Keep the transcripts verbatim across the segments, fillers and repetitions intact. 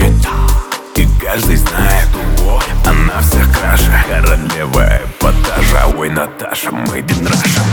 кричит, и каждый знает, о, она всех краше. Королева эпатажа, ой, Наташа, made in Russia.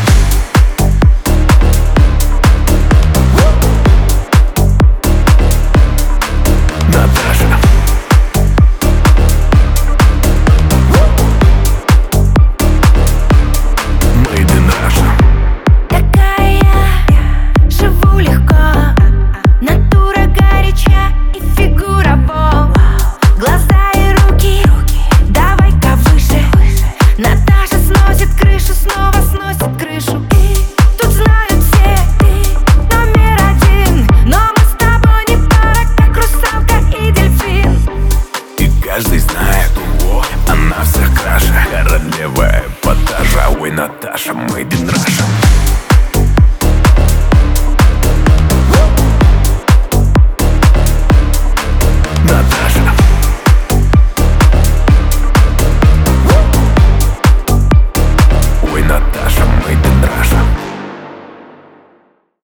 Каждый знает, о, она всех краше. Королева эпатажа, ой, Наташа, made in Russia.